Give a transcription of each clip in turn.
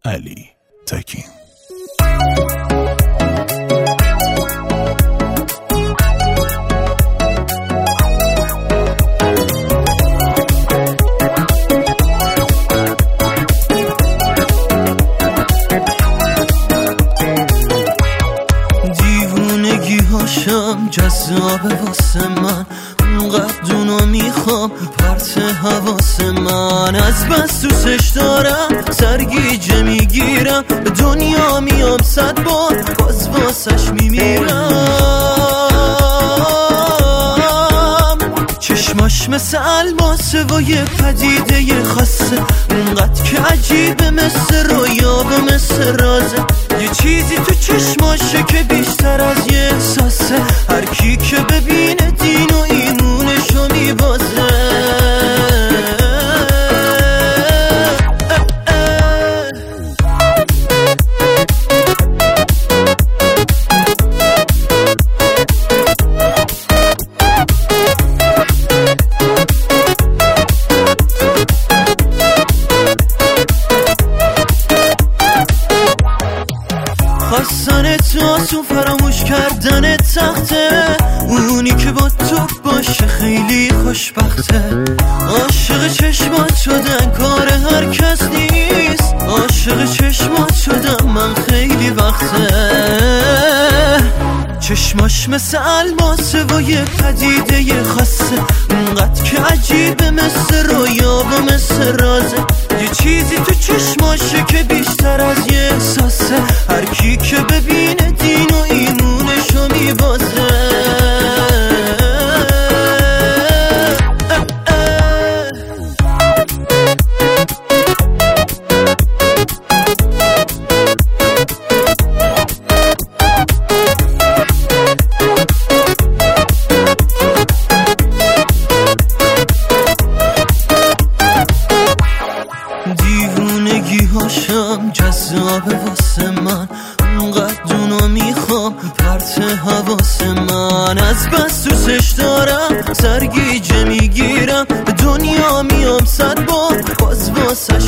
علی تکین. دیوونگی هاشم جذابه واسه من، اونقدر اونو میخوام پرت حواس من. از بس دوستش دارم سرگیجه میگیرم، به دنیا میام 100 بار باز واسش میمیرم. چشماش مثل الماسه و یه پدیده خاصه، اونقدر که عجیبه مثل رویا و مثل رازه. یه چیزی تو چشماشه که بیشتر از یه احساسه، هر کی که ببینه دین و ایمونشو میبازه. خواستن تو آسون فراموش کردن تخته، اونی که با تو باشه خیلی خوشبخته. عاشق چشمات شدن کار هر کس نیست، عاشق چشمات شدم من خیلی وقته. چشماش مثل الماسه و یه پدیده خاصه، اونقدر که عجیبه مثل رویا و مثل رازه. یه چیزی تو چشماشه که بیشتر از یه احساسه، هر کی که ببینه دین و ایمونشو میبازه. دیوونگی هاشم جذابه واسه من، اونقدر اونو میخوام پرت حواس من. از بس دوستش دارم سرگیجه میگیرم، به دنیا میام 100 بار باز واسش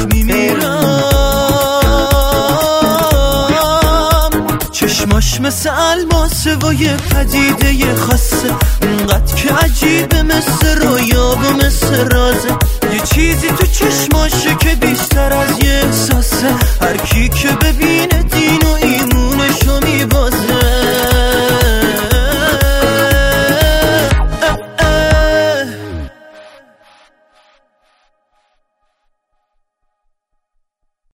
میمیرم. چشماش مثل الماسه و یه پدیده خاصه، اونقدر که عجیبه مثل رویا و مثل رازه. یه چیزی تو چشماشه که بیشتر از یه احساسه، هر کی که ببین